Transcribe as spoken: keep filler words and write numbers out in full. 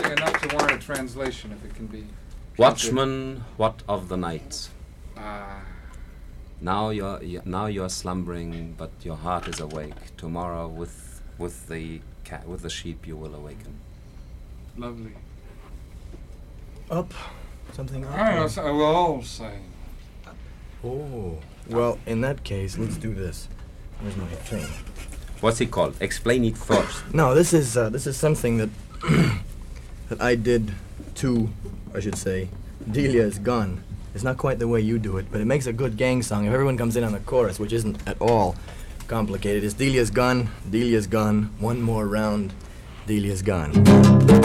Something enough to warrant a translation, if it can be. Watchman, what of the night? Ah. Now you're y- now you're slumbering, but your heart is awake. Tomorrow, with with the cat, with the sheep, you will awaken. Lovely. Up. Something up. I don't know, so we'll all say. Oh. Well, in that case, let's do this. Where's my thing? What's it called? Explain it first. No, this is uh, this is something that that I did to, I should say, Delia's gun. It's not quite the way you do it, but it makes a good gang song if everyone comes in on the chorus, which isn't at all complicated. It's Delia's gun, Delia's gun, one more round, Delia's gun.